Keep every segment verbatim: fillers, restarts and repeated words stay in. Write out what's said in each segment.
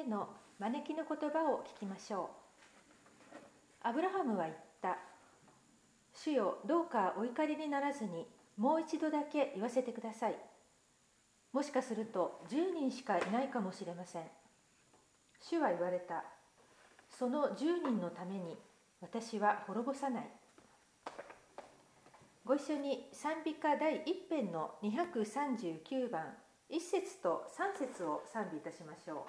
の招きの言葉を聞きましょう。アブラハムは言った。主よ、どうかお怒りにならずにもう一度だけ言わせてください。もしかするとじゅうにんしかいないかもしれません。主は言われた。そのじゅうにんのために私は滅ぼさない。ご一緒に賛美歌第一編のにひゃくさんじゅうきゅうばん、一節と三節を賛美いたしましょう。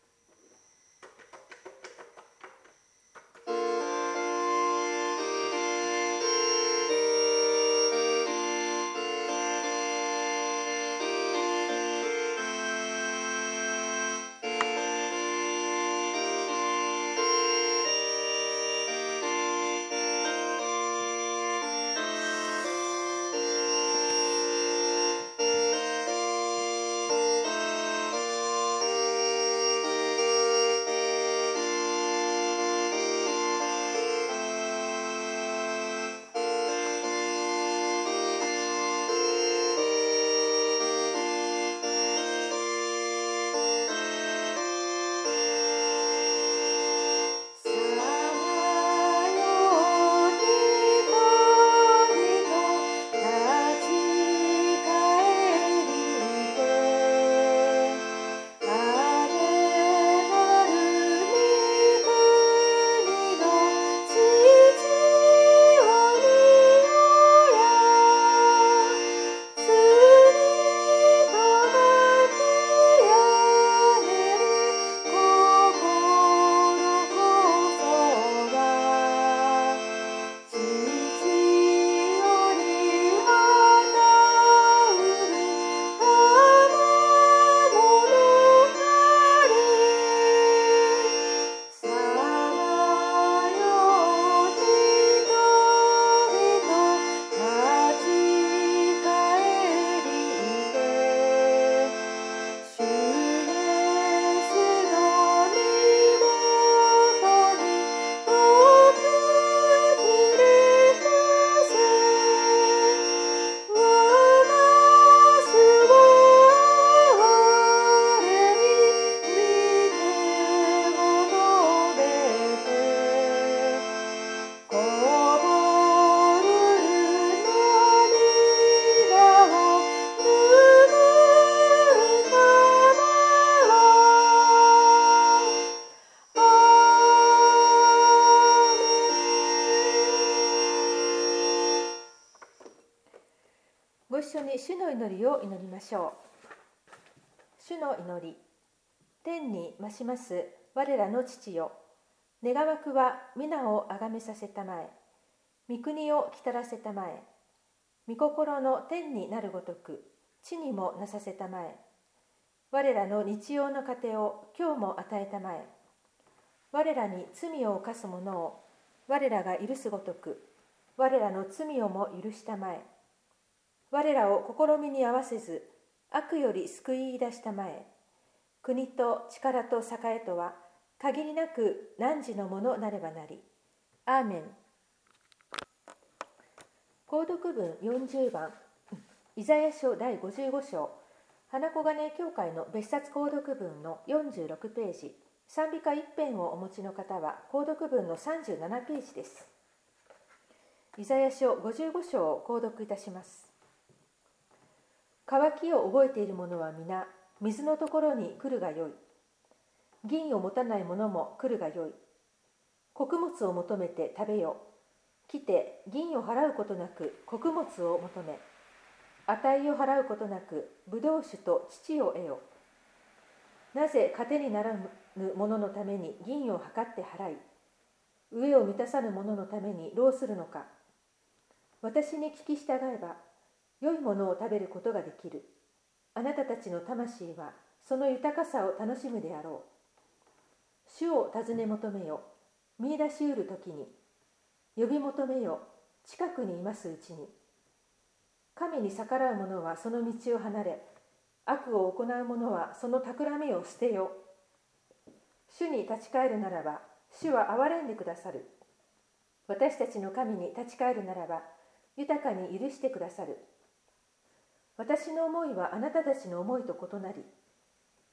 ご一緒に主の祈りを祈りましょう。主の祈り。天に増します我らの父よ。願わくは皆をあがめさせたまえ。御国を来たらせたまえ。御心の天になるごとく地にもなさせたまえ。我らの日曜の糧を今日も与えたまえ。我らに罪を犯す者を我らが許すごとく我らの罪をも許したまえ。我らを試みに合わせず悪より救い出したまえ。国と力と栄とは限りなく汝のものなればなり。アーメン。購読文よんじゅうばん、イザヤ書だいごじゅうご章、花小金教会の別冊購読文のよんじゅうろくページ、賛美歌一編をお持ちの方は購読文のさんじゅうななページです。イザヤ書ごじゅうご章を購読いたします。渇きを覚えている者は皆、水のところに来るがよい。銀を持たない者も来るがよい。穀物を求めて食べよ。来て銀を払うことなく穀物を求め、値を払うことなくブドウ酒と乳を得よ。なぜ糧にならぬ者のために銀を測って払い、飢えを満たさぬ者のために労するのか。私に聞き従えば、良いものを食べることができる。あなたたちの魂はその豊かさを楽しむであろう。主を尋ね求めよ。見出しうるときに。呼び求めよ。近くにいますうちに。神に逆らう者はその道を離れ、悪を行う者はその企みを捨てよ。主に立ち返るならば、主は憐れんでくださる。私たちの神に立ち返るならば、豊かに許してくださる。私の思いはあなたたちの思いと異なり、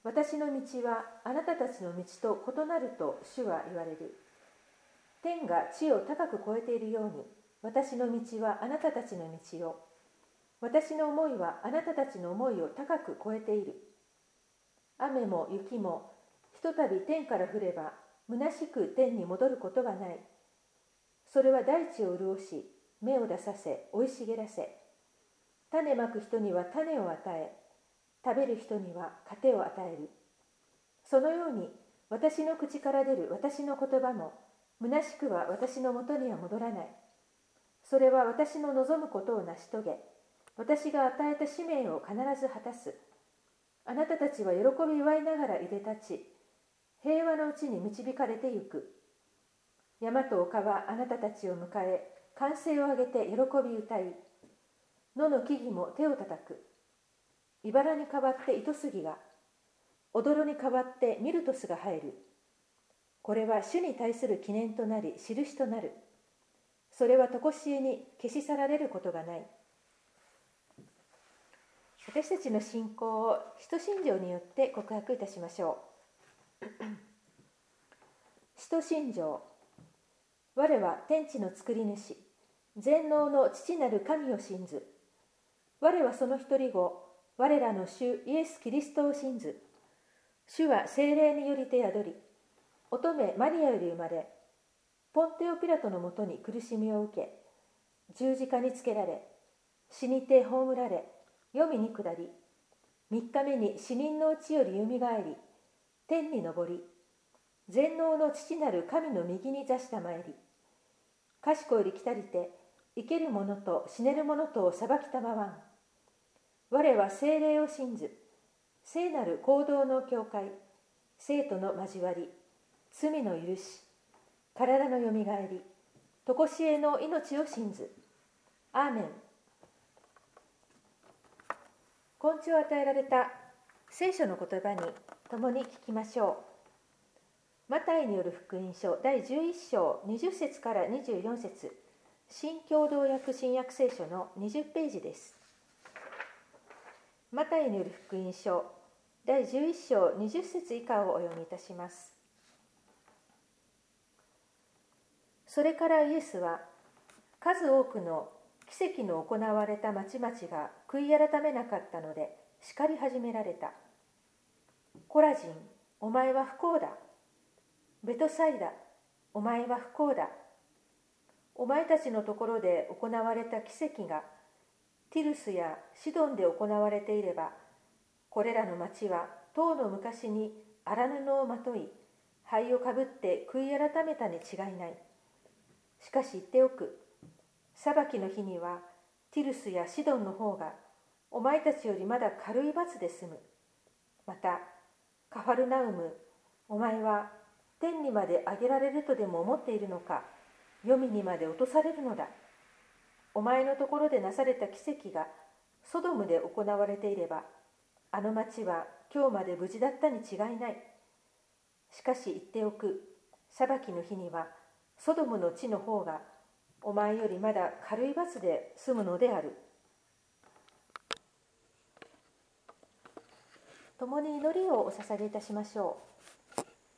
私の道はあなたたちの道と異なると主は言われる。天が地を高く越えているように、私の道はあなたたちの道よ。私の思いはあなたたちの思いを高く越えている。雨も雪もひとたび天から降れば、虚しく天に戻ることがない。それは大地を潤し、芽を出させ、生い茂らせ、種まく人には種を与え、食べる人には糧を与える。そのように私の口から出る私の言葉も、虚しくは私のもとには戻らない。それは私の望むことを成し遂げ、私が与えた使命を必ず果たす。あなたたちは喜び祝いながらいで立ち、平和のうちに導かれてゆく。山と丘はあなたたちを迎え、歓声を上げて喜び歌い、野の木々も手をたたく。茨に代わって糸杉が、踊に代わってミルトスが生える。これは主に対する記念となり、印となる。それは常しえに消し去られることがない。私たちの信仰を使徒信条によって告白いたしましょう。使徒信条。我は天地の作り主、全能の父なる神を信ず。我はその一人子、我らの主イエス・キリストを信ず。主は聖霊によりて宿り、乙女マリアより生まれ、ポンテオピラトのもとに苦しみを受け、十字架につけられ、死にて葬られ、黄泉に下り、三日目に死人のうちよりよみがえり、天に昇り、全能の父なる神の右に座したまえり、賢より来たりて、生ける者と死ねる者とを裁きたまわん。我は聖霊を信ず、聖なる行動の教会、生徒の交わり、罪の許し、体のよみがえり、常しえの命を信ず。アーメン。根治を与えられた聖書の言葉に共に聞きましょう。マタイによる福音書だいじゅういっ章にじゅっ節からにじゅうよん節、新共同訳新約聖書のにじゅうページです。マタイによる福音書だいじゅういっ章にじゅっ節以下をお読みいたします。それからイエスは、数多くの奇跡の行われた町々が悔い改めなかったので叱り始められた。コラジン、お前は不幸だ。ベトサイダ、お前は不幸だ。お前たちのところで行われた奇跡がティルスやシドンで行われていれば、これらの町はとうの昔に荒布をまとい、灰をかぶって悔い改めたに違いない。しかし言っておく。裁きの日にはティルスやシドンの方がお前たちよりまだ軽い罰で済む。またカファルナウム、お前は天にまで上げられるとでも思っているのか、黄泉にまで落とされるのだ。お前のところでなされた奇跡がソドムで行われていれば、あの町は今日まで無事だったに違いない。しかし言っておく。裁きの日にはソドムの地の方がお前よりまだ軽い罰で済むのである。共に祈りをお捧げいたしましょう。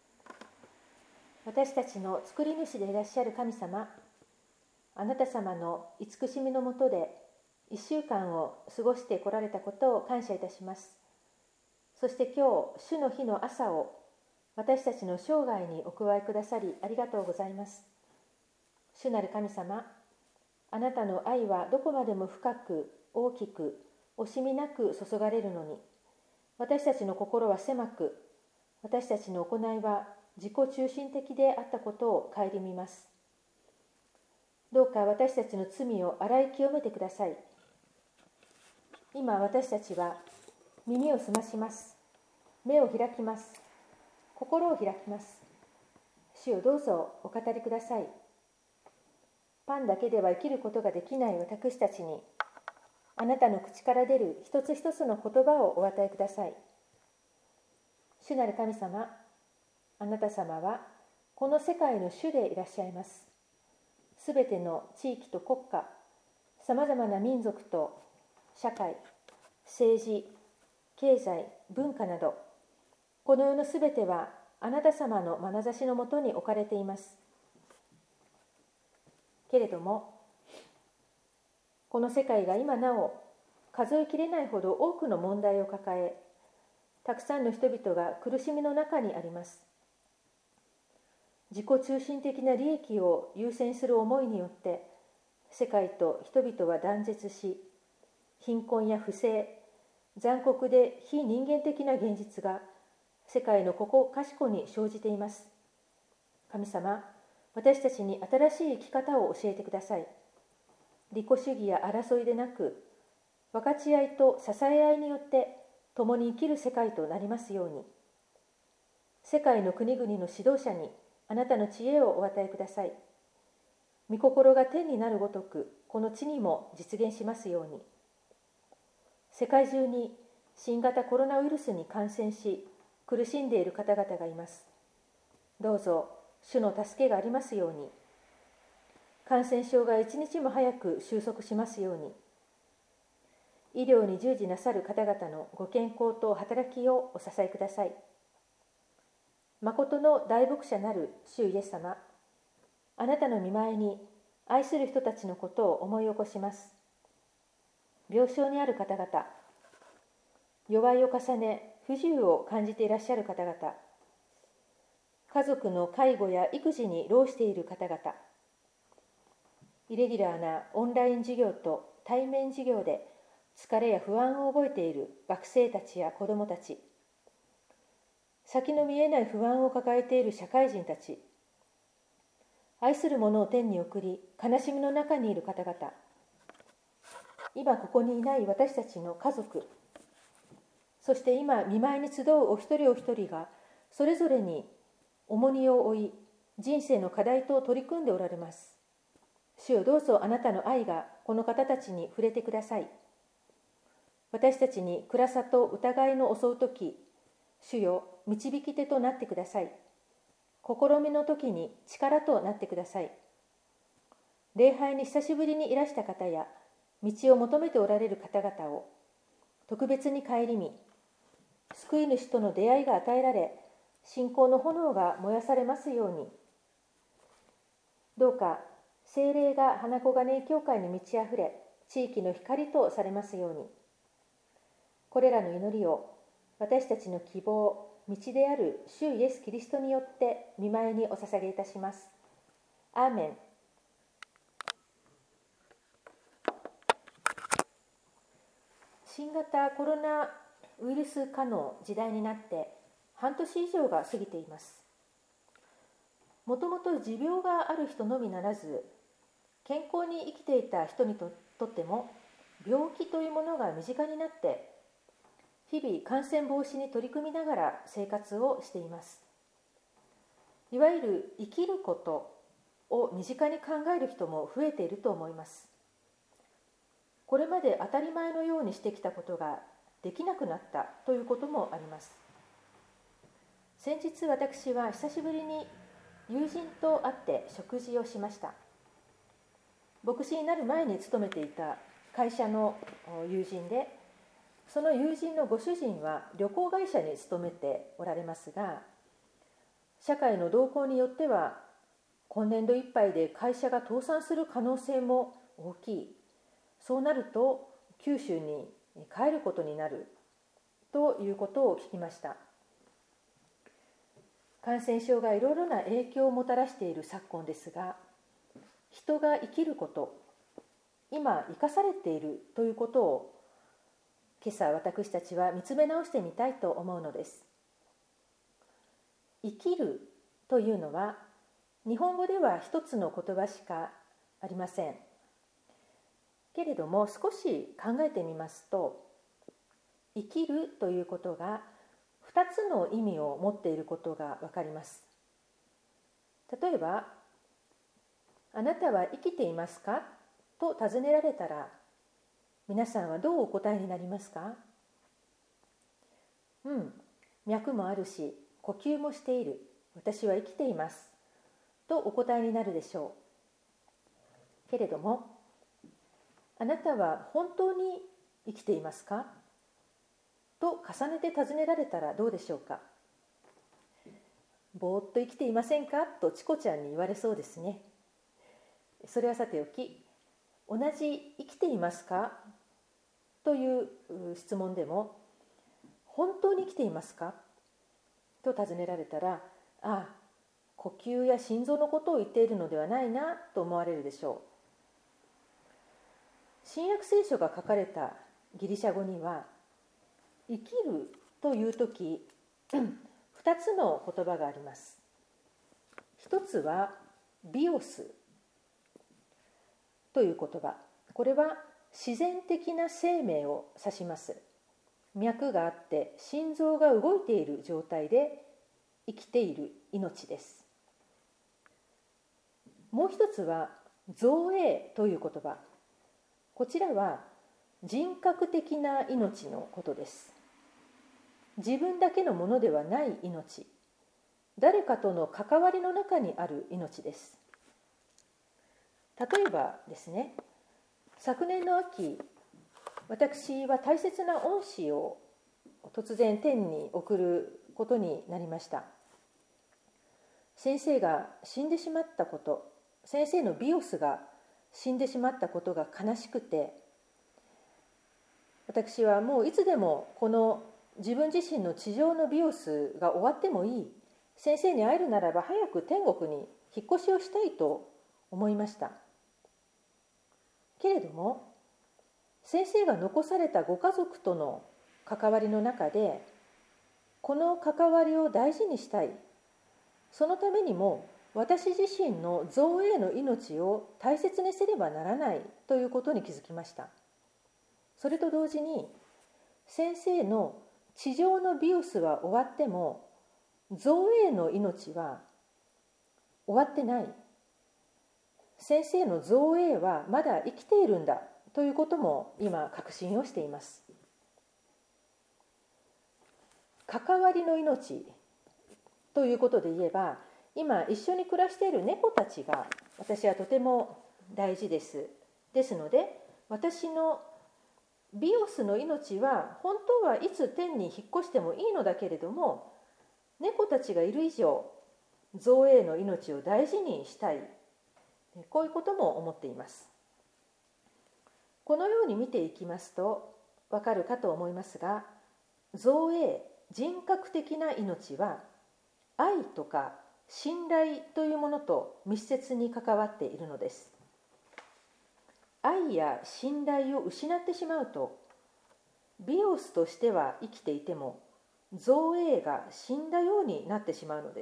私たちの作り主でいらっしゃる神様、あなた様の慈しみのもとで一週間を過ごしてこられたことを感謝いたします。そして今日、主の日の朝を私たちの生涯にお加えくださりありがとうございます。主なる神様、あなたの愛はどこまでも深く大きく惜しみなく注がれるのに、私たちの心は狭く、私たちの行いは自己中心的であったことを顧みます。どうか私たちの罪を洗い清めてください。今私たちは耳を澄まします。目を開きます。心を開きます。主をどうぞお語りください。パンだけでは生きることができない私たちに、あなたの口から出る一つ一つの言葉をお与えください。主なる神様、あなた様はこの世界の主でいらっしゃいます。すべての地域と国家、さまざまな民族と社会、政治、経済、文化など、 この世のすべてはあなた様の眼差しのもとに置かれています。けれども、この世界が今なお数えきれないほど多くの問題を抱え、たくさんの人々が苦しみの中にあります。自己中心的な利益を優先する思いによって世界と人々は断絶し、貧困や不正、残酷で非人間的な現実が世界のここかしこに生じています。神様、私たちに新しい生き方を教えてください。利己主義や争いでなく、分かち合いと支え合いによって共に生きる世界となりますように。世界の国々の指導者にあなたの知恵をお与えください。御心が天になるごとく、この地にも実現しますように。世界中に新型コロナウイルスに感染し、苦しんでいる方々がいます。どうぞ、主の助けがありますように。感染症が一日も早く収束しますように。医療に従事なさる方々のご健康と働きをお支えください。誠の大牧者なる主イエス様、あなたの御前に愛する人たちのことを思い起こします。病床にある方々、弱いを重ね不自由を感じていらっしゃる方々、家族の介護や育児に労している方々、イレギュラーなオンライン授業と対面授業で疲れや不安を覚えている学生たちや子どもたち、先の見えない不安を抱えている社会人たち、愛する者を天に送り悲しみの中にいる方々、今ここにいない私たちの家族、そして今見舞いに集うお一人お一人がそれぞれに重荷を負い、人生の課題と取り組んでおられます。主よ、どうぞあなたの愛がこの方たちに触れてください。私たちに暗さと疑いの襲うとき、主よ、導き手となってください。試みの時に力となってください。礼拝に久しぶりにいらした方や、道を求めておられる方々を特別に顧み、救い主との出会いが与えられ、信仰の炎が燃やされますように。どうか聖霊が花子金井教会に満ち溢れ、地域の光とされますように。これらの祈りを私たちの希望、道である主イエス・キリストによって御前にお捧げいたします。アーメン。新型コロナウイルス化の時代になって半年以上が過ぎています。もともと持病がある人のみならず、健康に生きていた人に と, とっても病気というものが身近になって、日々感染防止に取り組みながら生活をしています。いわゆる生きることを身近に考える人も増えていると思います。これまで当たり前のようにしてきたことができなくなったということもあります。先日私は久しぶりに友人と会って食事をしました。牧師になる前に勤めていた会社の友人で、その友人のご主人は旅行会社に勤めておられますが、社会の動向によっては今年度いっぱいで会社が倒産する可能性も大きい。そうなると九州に帰ることになるということを聞きました。感染症がいろいろな影響をもたらしている昨今ですが、人が生きること、今生かされているということを今朝私たちは見つめ直してみたいと思うのです。生きるというのは日本語では一つの言葉しかありません。けれども少し考えてみますと、生きるということが二つの意味を持っていることがわかります。例えば、あなたは生きていますかと尋ねられたら、皆さんはどうお答えになりますか？うん、脈もあるし、呼吸もしている。私は生きています。とお答えになるでしょう。けれども、あなたは本当に生きていますかと重ねて尋ねられたらどうでしょうか。 ぼーっと生きていませんかとチコちゃんに言われそうですね。それはさておき、同じ生きていますかという質問でも、本当に生きていますかと尋ねられたら、ああ、呼吸や心臓のことを言っているのではないなと思われるでしょう。新約聖書が書かれたギリシャ語には、生きるというとき、二つの言葉があります。一つはビオスという言葉。これは自然的な生命を指します。脈があって心臓が動いている状態で生きている命です。もう一つは造営という言葉。こちらは人格的な命のことです。自分だけのものではない命。誰かとの関わりの中にある命です。例えばですね、昨年の秋、私は大切な恩師を突然天に送ることになりました。先生が死んでしまったこと、先生のビオスが死んでしまったことが悲しくて、私はもういつでもこの自分自身の地上のビオスが終わってもいい、先生に会えるならば早く天国に引っ越しをしたいと思いました。けれども、先生が残されたご家族との関わりの中で、この関わりを大事にしたい。そのためにも私自身の造営の命を大切にせねばならないということに気づきました。それと同時に、先生の地上のビオスは終わっても、造営の命は終わってない。先生の造営はまだ生きているんだということも今確信をしています。関わりの命ということで言えば、今一緒に暮らしている猫たちが私はとても大事です。ですので、私のビオスの命は本当はいつ天に引っ越してもいいのだけれども、猫たちがいる以上、造営の命を大事にしたい。こういうことも思っています。このように見ていきますとわかるかと思いますが、造営、人格的な命は愛とか信頼というものと密接に関わっているのです。愛や信頼を失ってしまうと、ビオスとしては生きていても造営が死んだようになってしまうのです。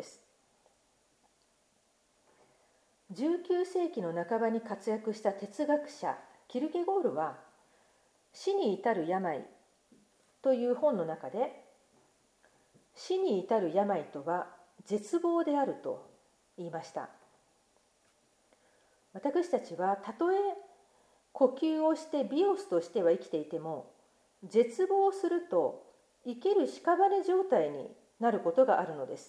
じゅうきゅうせいきの半ばに活躍した哲学者キルケゴールは、死に至る病という本の中で、死に至る病とは絶望であると言いました。私たちはたとえ呼吸をしてビオスとしては生きていても、絶望すると生きる屍状態になることがあるのです。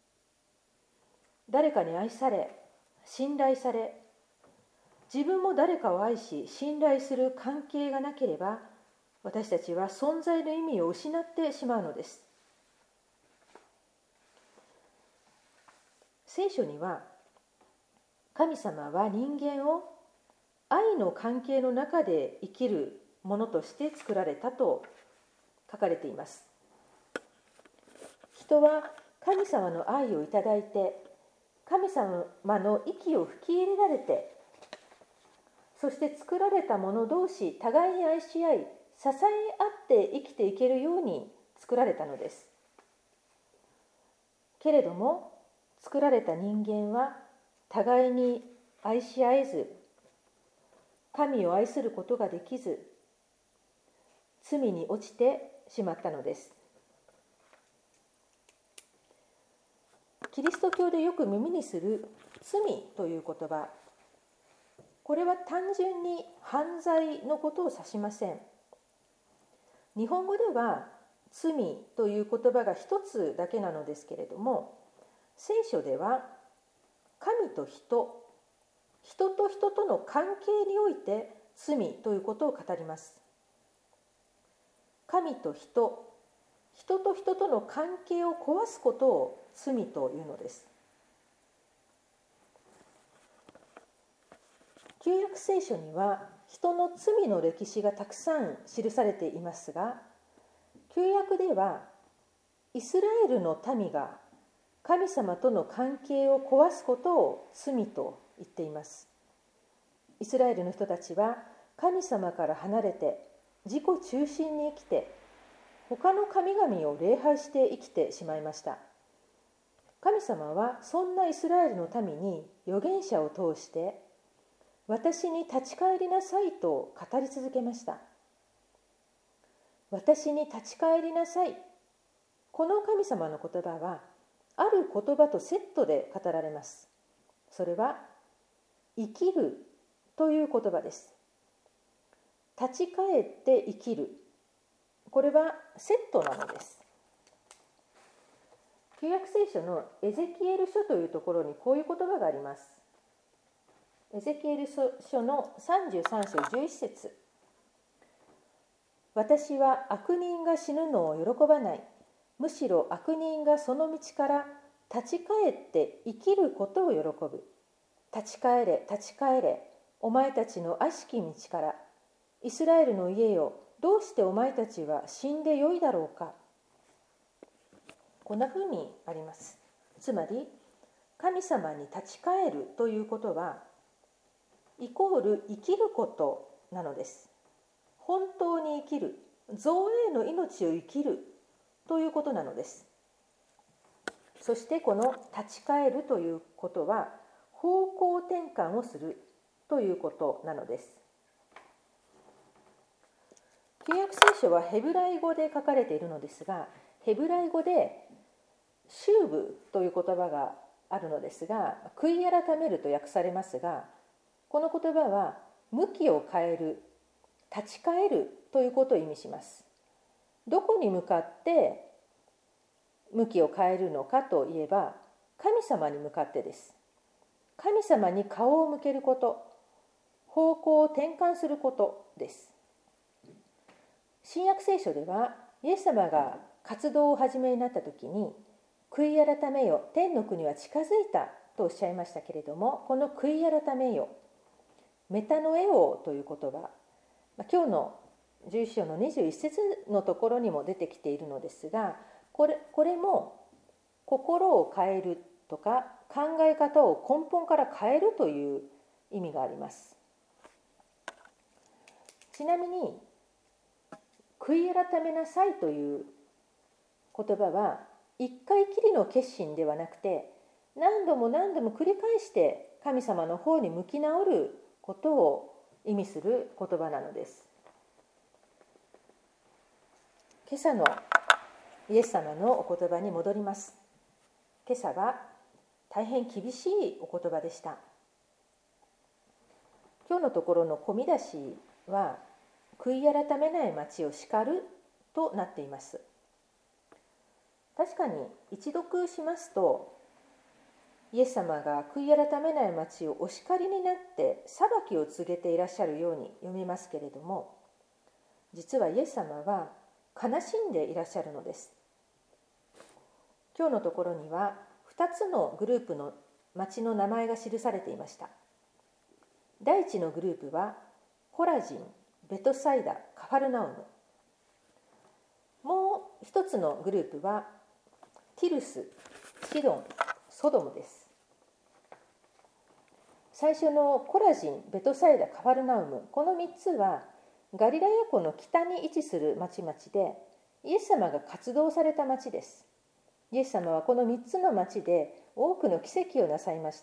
誰かに愛され、信頼され、自分も誰かを愛し信頼する関係がなければ、私たちは存在の意味を失ってしまうのです。聖書には、神様は人間を愛の関係の中で生きるものとして作られたと書かれています。人は神様の愛をいただいて、神様の息を吹き入れられて、そして作られた者同士互いに愛し合い、支え合って生きていけるように作られたのです。けれども、作られた人間は互いに愛し合えず、神を愛することができず、罪に落ちてしまったのです。キリスト教でよく耳にする罪という言葉、これは単純に犯罪のことを指しません。日本語では罪という言葉が一つだけなのですけれども、聖書では神と人、人と人との関係において罪ということを語ります。神と人、人と人との関係を壊すことを罪というのです。旧約聖書には人の罪の歴史がたくさん記されていますが、旧約ではイスラエルの民が神様との関係を壊すことを罪と言っています。イスラエルの人たちは神様から離れて自己中心に生きて、他の神々を礼拝して生きてしまいました。神様はそんなイスラエルの民に預言者を通して、私に立ち返りなさいと語り続けました。私に立ち返りなさい。この神様の言葉はある言葉とセットで語られます。それは生きるという言葉です。立ち返って生きる。これはセットなのです。旧約聖書のエゼキエル書というところにこういう言葉があります。エゼキエル書のさんじゅうさん章じゅういち節。私は悪人が死ぬのを喜ばない。むしろ悪人がその道から立ち返って生きることを喜ぶ。立ち返れ、立ち返れ、お前たちの悪しき道から。イスラエルの家よ、どうしてお前たちは死んでよいだろうか。こんなふうにあります。つまり、神様に立ち返るということは、イコール生きることなのです。本当に生きる、造営の命を生きるということなのです。そしてこの立ち返るということは、方向転換をするということなのです。旧約聖書はヘブライ語で書かれているのですが、ヘブライ語でシューブという言葉があるのですが、悔い改めると訳されますが、この言葉は向きを変える、立ち返るということを意味します。どこに向かって向きを変えるのかといえば、神様に向かってです。神様に顔を向けること、方向を転換することです。新約聖書では、イエス様が活動を始めになった時に、悔い改めよ、天の国は近づいたとおっしゃいましたけれども、この悔い改めよ、メタノエオという言葉、今日のじゅういち章のにじゅういち節のところにも出てきているのですが、これ、これも心を変えるとか考え方を根本から変えるという意味があります。ちなみに、悔い改めなさいという言葉は一回きりの決心ではなくて、何度も何度も繰り返して神様の方に向き直ることを意味する言葉なのです。今朝のイエス様のお言葉に戻ります。今朝は大変厳しいお言葉でした。今日のところの込み出しは、悔い改めない町を叱るとなっています。確かに一読しますと、イエス様が悔い改めない町をお叱りになって裁きを告げていらっしゃるように読めますけれども、実はイエス様は悲しんでいらっしゃるのです。今日のところにはふたつのグループの町の名前が記されていました。第一のグループはコラジン、ベトサイダ、カファルナウム。もう一つのグループはティルス、シドン、ソドムです。最初のコラジン、ベトサイダ、カファルナウム、このみっつはガリラヤ湖の北に位置する町々で、イエス様が活動された町です。イエス様はこのみっつの町で多くの奇跡をなさいました。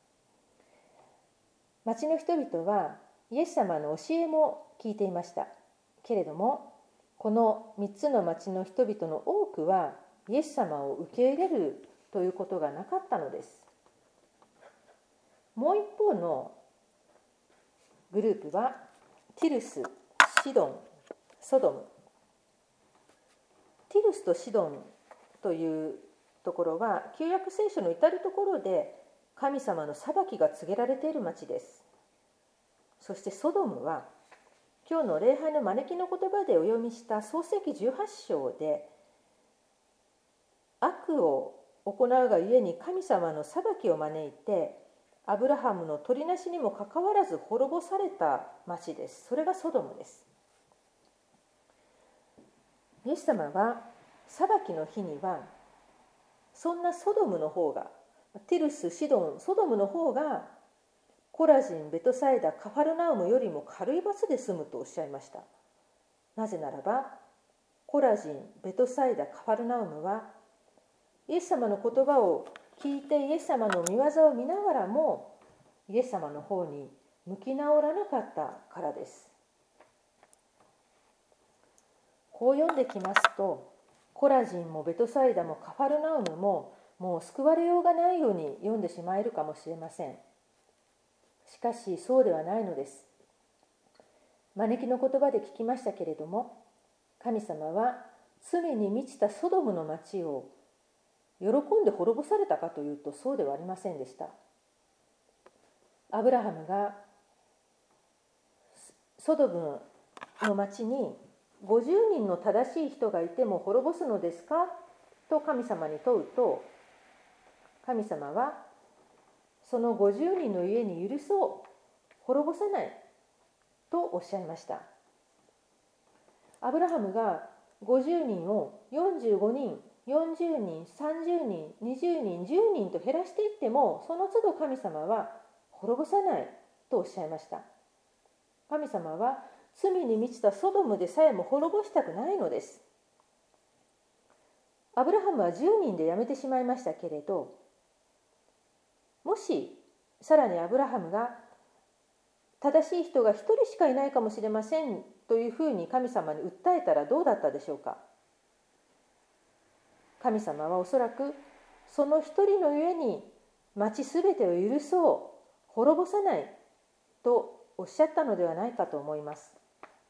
町の人々はイエス様の教えも聞いていましたけれども、このみっつの町の人々の多くはイエス様を受け入れるということがなかったのです。もう一方のグループはティルス、シドン、ソドム。ティルスとシドンというところは旧約聖書の至るところで神様の裁きが告げられている町です。そしてソドムは今日の礼拝の招きの言葉でお読みした創世記じゅうはち章で悪を行うがゆえに神様の裁きを招いて、アブラハムの取りなしにもかかわらず滅ぼされた町です。それがソドムです。イエス様は裁きの日には、そんなソドムの方が、ティルス、シドン、ソドムの方がコラジン、ベトサイダ、カファルナウムよりも軽い罰で済むとおっしゃいました。なぜならば、コラジン、ベトサイダ、カファルナウムはイエス様の言葉を聞いてイエス様の御業を見ながらもイエス様の方に向き直らなかったからです。こう読んできますと、コラジンもベトサイダもカファルナウムももう救われようがないように読んでしまえるかもしれません。しかしそうではないのです。招きの言葉で聞きましたけれども、神様は罪に満ちたソドムの町を喜んで滅ぼされたかというと、そうではありませんでした。アブラハムがソドムの町にごじゅうにんの正しい人がいても滅ぼすのですかと神様に問うと、神様はそのごじゅうにんの家に許そう、滅ぼさないとおっしゃいました。アブラハムがごじゅうにんをよんじゅうごにん、よんじゅうにん、さんじゅうにん、にじゅうにん、じゅうにんと減らしていっても、その都度神様は滅ぼさないとおっしゃいました。神様は罪に満ちたソドムでさえも滅ぼしたくないのです。アブラハムはじゅうにんでやめてしまいましたけれど、もしさらにアブラハムが正しい人が一人しかいないかもしれませんというふうに神様に訴えたらどうだったでしょうか。神様はおそらくその一人のゆえに町すべてを許そう、滅ぼさないとおっしゃったのではないかと思います。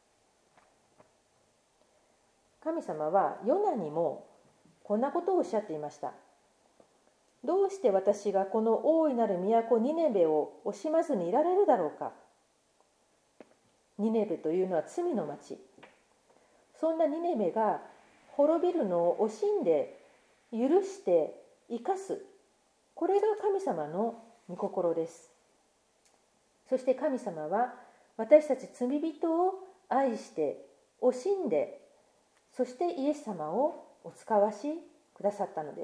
神様はヨナにもこんなことをおっしゃっていました。どうして私がこの大いなる都ニネベを惜しまずにいられるだろうか。ニネベというのは罪の町。そんなニネベが滅びるのを惜しんで許して生かす、これが神様の御心です。そして神様は私たち罪人を愛して惜しんで、そしてイエス様をお使わしくださったのです。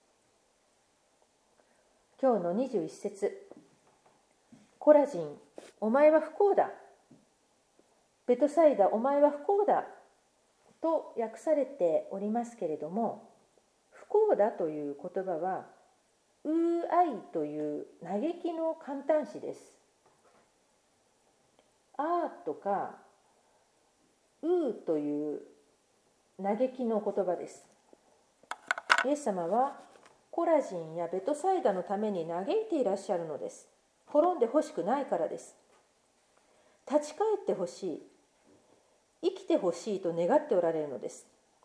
今日のにじゅういち節、コラジン、お前は不幸だ。ベトサイダ、お前は不幸だ。と訳されておりますけれども、不幸だという言葉は、うーあいという嘆きの簡単詞です。あーとか、うーという嘆きの言葉です。イエス様はコラジンやベトサイダのために嘆いていらっしゃるのです。滅んでほしくないからです。立ち返ってほしい、生きてほしいと願っておられるのです。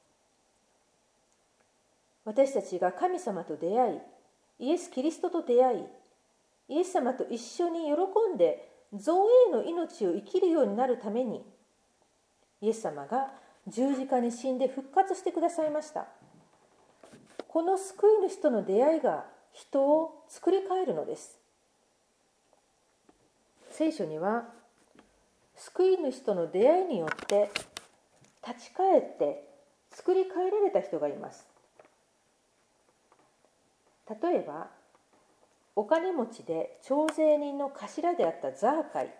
私たちが神様と出会い、イエス・キリストと出会い、イエス様と一緒に喜んで造営の命を生きるようになるために、イエス様が十字架に死んで復活してくださいました。この救い主との出会いが人を作り変えるのです。聖書には救い主との出会いによって立ち返って作り変えられた人がいます。例えばお金持ちで徴税人の頭であったザーカイ。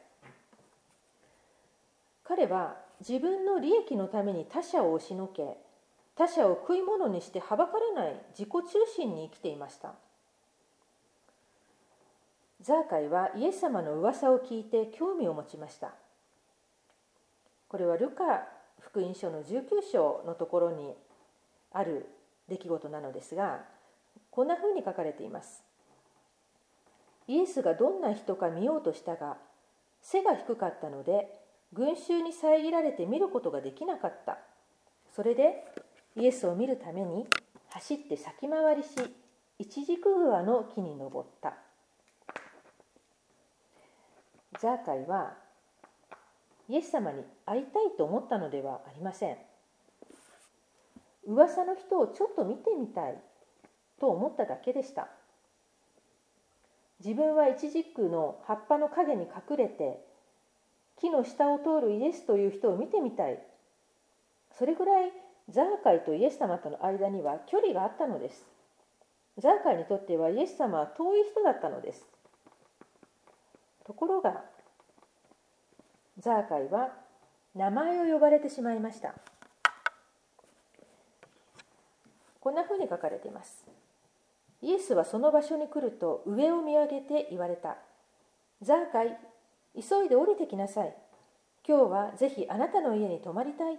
彼は自分の利益のために他者を押しのけ、他者を食い物にしてはばからない自己中心に生きていました。ザーカイはイエス様の噂を聞いて興味を持ちました。これはルカ福音書のじゅうきゅう章のところにある出来事なのですが、こんなふうに書かれています。イエスがどんな人か見ようとしたが、背が低かったので群衆に遮られて見ることができなかった。それでイエスを見るために走って先回りし、イチジクグアの木に登った。ザーカイはイエス様に会いたいと思ったのではありません。噂の人をちょっと見てみたいと思っただけでした。自分はイチジクの葉っぱの陰に隠れて木の下を通るイエスという人を見てみたい。それぐらいザーカイとイエス様との間には距離があったのです。ザーカイにとってはイエス様は遠い人だったのです。ところがザーカイは名前を呼ばれてしまいました。こんなふうに書かれています。イエスはその場所に来ると上を見上げて言われた。ザーカイ、急いで降りてきなさい。今日はぜひあなたの家に泊まりたい。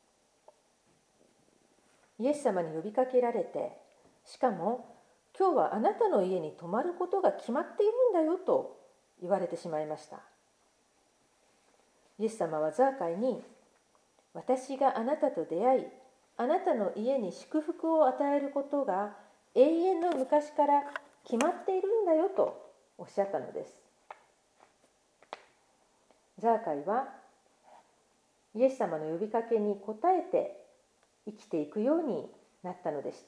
イエス様に呼びかけられて、しかも今日はあなたの家に泊まることが決まっているんだよと言われてしまいました。イエス様はザーカイに、私があなたと出会い、あなたの家に祝福を与えることが永遠の昔から決まっているんだよとおっしゃったのです。ザーカイはイエス様の呼びかけに応えて生きていくようになったのでした。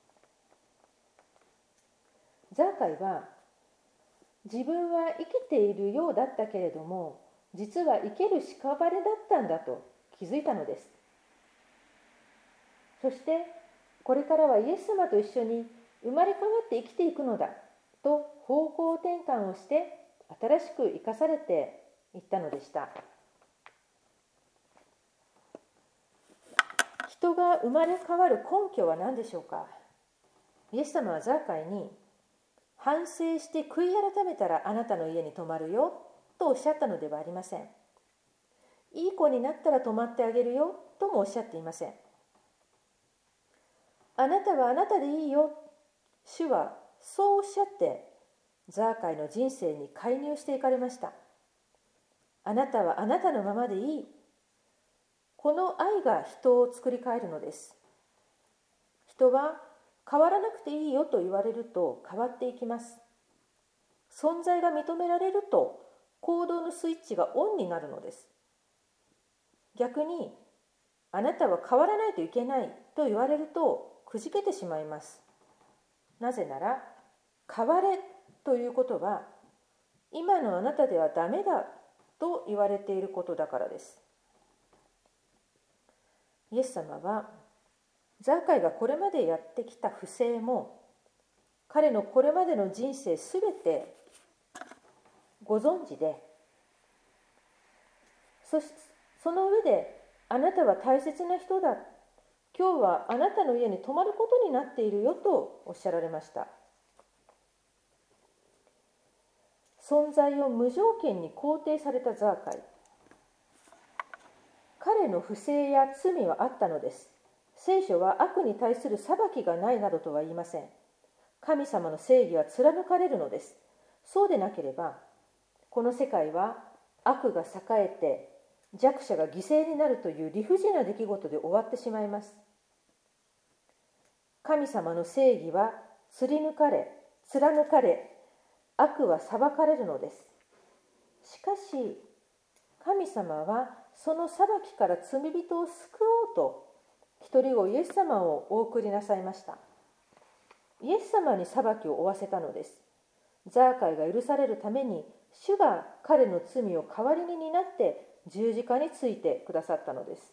ザーカイは自分は生きているようだったけれども、実は生ける屍だったんだと気づいたのです。そしてこれからはイエス様と一緒に生まれ変わって生きていくのだと方向転換をして新しく生かされていったのでした。人が生まれ変わる根拠は何でしょうか。イエス様はザーカイに、反省して悔い改めたらあなたの家に泊まるよとおっしゃったのではありません。いい子になったら泊まってあげるよともおっしゃっていません。あなたはあなたでいいよ。主はそうおっしゃってザーカイの人生に介入していかれました。あなたはあなたのままでいい。この愛が人を作り変えるのです。人は変わらなくていいよと言われると変わっていきます。存在が認められると行動のスイッチがオンになるのです。逆にあなたは変わらないといけないと言われるとくじけてしまいます。なぜなら変われということは今のあなたではダメだと言われていることだからです。イエス様はザーカイがこれまでやってきた不正も彼のこれまでの人生すべてご存知で、そしその上であなたは大切な人だ、今日はあなたの家に泊まることになっているよとおっしゃられました。存在を無条件に肯定されたザーカイ、彼の不正や罪はあったのです。聖書は悪に対する裁きがないなどとは言いません。神様の正義は貫かれるのです。そうでなければこの世界は悪が栄えて弱者が犠牲になるという理不尽な出来事で終わってしまいます。神様の正義はすり抜かれ貫かれ、悪は裁かれるのです。しかし神様はその裁きから罪人を救おうと一人子イエス様をお送りなさいました。イエス様に裁きを負わせたのです。ザーカイが許されるために主が彼の罪を代わりに担って十字架についてくださったのです。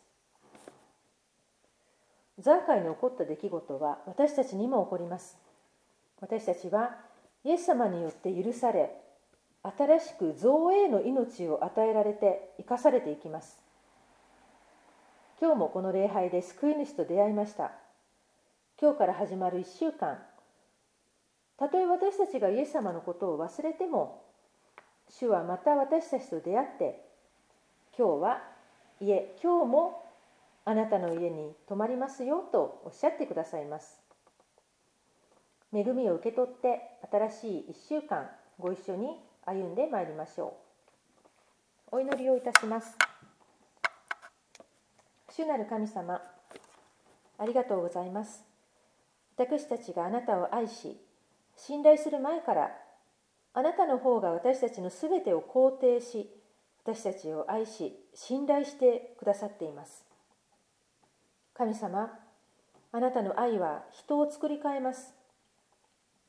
ザーカイに起こった出来事は私たちにも起こります。私たちはイエス様によって許され、新しく造営の命を与えられて生かされていきます。今日もこの礼拝で救い主と出会いました。今日から始まるいっしゅうかん、たとえ私たちがイエス様のことを忘れても、主はまた私たちと出会って、今日はいえ今日もあなたの家に泊まりますよとおっしゃってくださいます。恵みを受け取って新しいいっしゅうかんご一緒に歩んでまいりましょう。お祈りをいたします。主なる神様、ありがとうございます。私たちがあなたを愛し、信頼する前から、あなたの方が私たちのすべてを肯定し、私たちを愛し、信頼してくださっています。神様、あなたの愛は人を作り変えます。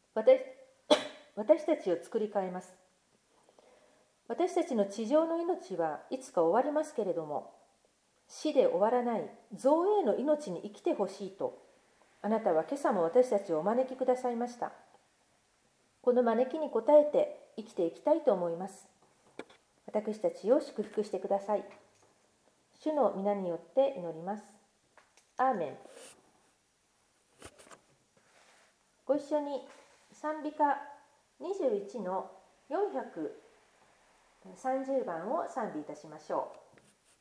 私私たちを作り変えます。私たちの地上の命はいつか終わりますけれども、死で終わらない造営の命に生きてほしいと、あなたは今朝も私たちをお招きくださいました。この招きに応えて生きていきたいと思います。私たちを祝福してください。主の皆によって祈ります。アーメン。ご一緒に賛美歌にじゅういちのよんひゃくさんじゅうばんを賛美いたしましょう。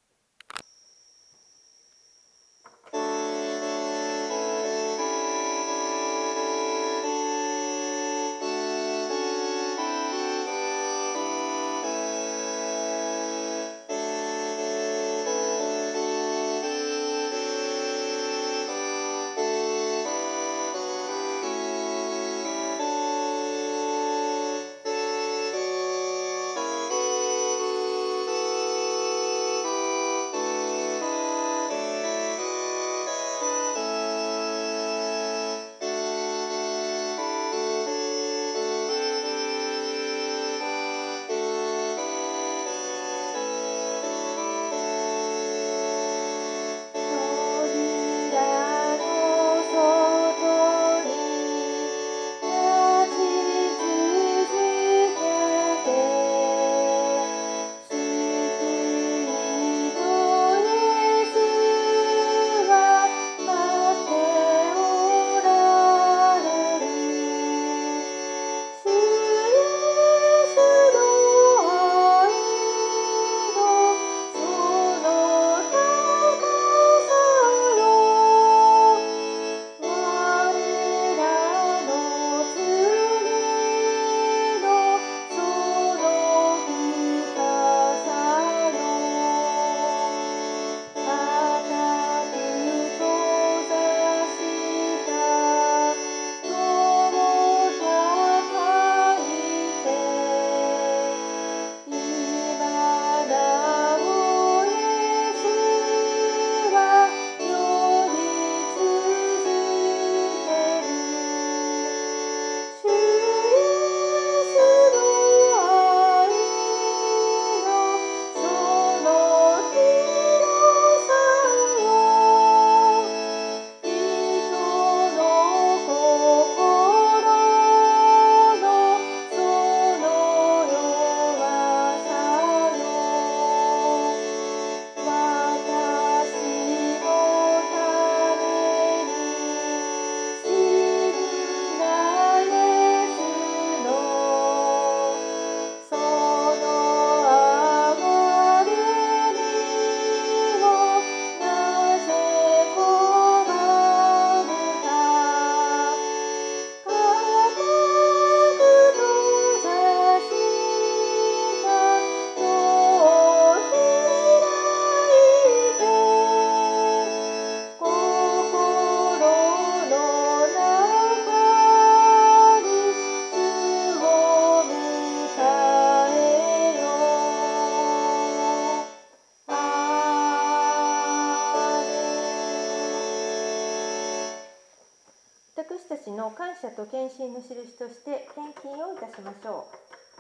私たちの感謝と献身の印として献金をいたしましょ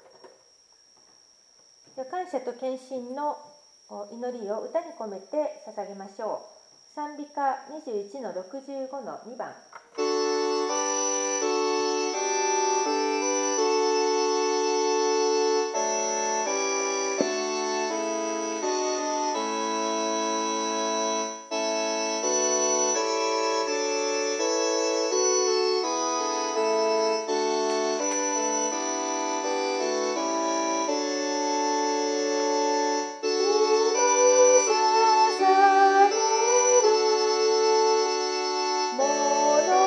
う。感謝と献身の祈りを歌に込めて捧げましょう。賛美歌にじゅういちのろくじゅうごのにばん。もの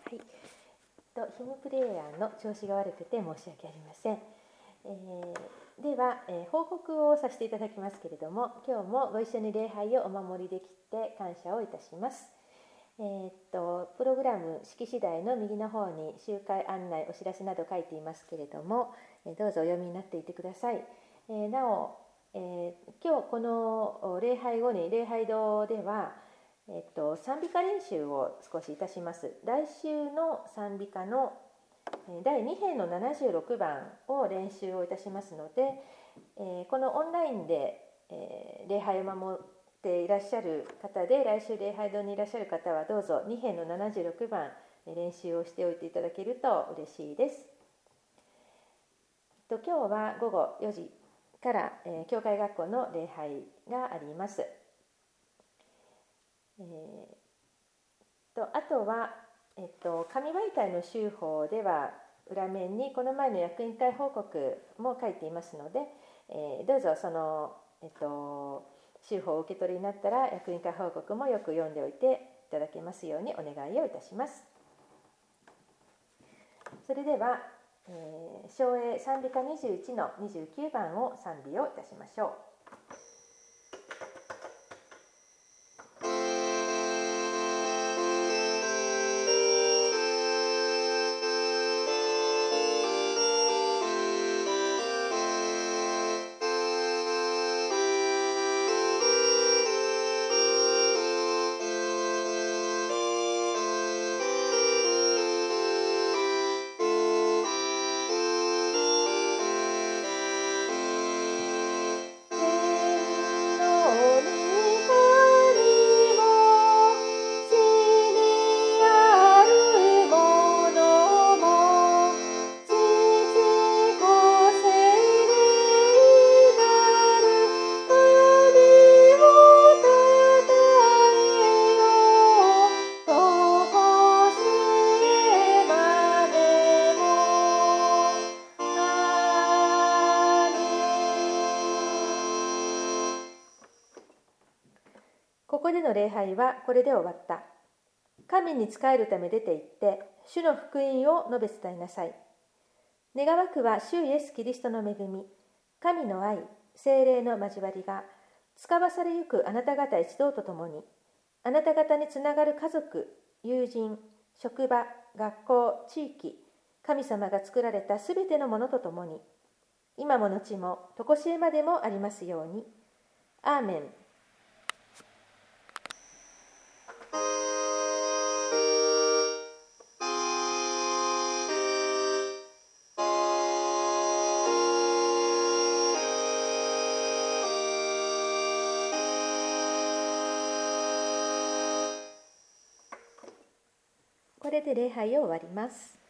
はい、とヒムプレイヤーの調子が悪くて申し訳ありません。えー、では、えー、報告をさせていただきますけれども、今日もご一緒に礼拝をお守りできて感謝をいたします。えー、っとプログラム式次第の右の方に集会案内お知らせなど書いていますけれども、えー、どうぞお読みになっていてください。えー、なお、えー、今日この礼拝後に礼拝堂では、えー、っと賛美歌練習を少しいたします。来週の賛美歌のだいに編のななじゅうろくばんを練習をいたしますので、えー、このオンラインで、えー、礼拝を守っていらっしゃる方で、来週礼拝堂にいらっしゃる方はどうぞに編のななじゅうろくばん練習をしておいていただけると嬉しいです。と今日は午後よじから、えー、教会学校の礼拝があります。えー、とあとはえっと、紙媒体の修法では裏面にこの前の役員会報告も書いていますので、えー、どうぞその、えっと、修法を受け取りになったら役員会報告もよく読んでおいていただけますようにお願いをいたします。それでは、えー、唱詠賛美歌にじゅういちのにじゅうきゅうばんを賛美をいたしましょう。ここでの礼拝はこれで終わった。神に仕えるため出て行って、主の福音を述べ伝えなさい。願わくは主イエス・キリストの恵み、神の愛、聖霊の交わりが、使わされゆくあなた方一同とともに、あなた方につながる家族、友人、職場、学校、地域、神様が作られたすべてのものとともに、今も後も、とこしえまでもありますように。アーメン。これで礼拝を終わります。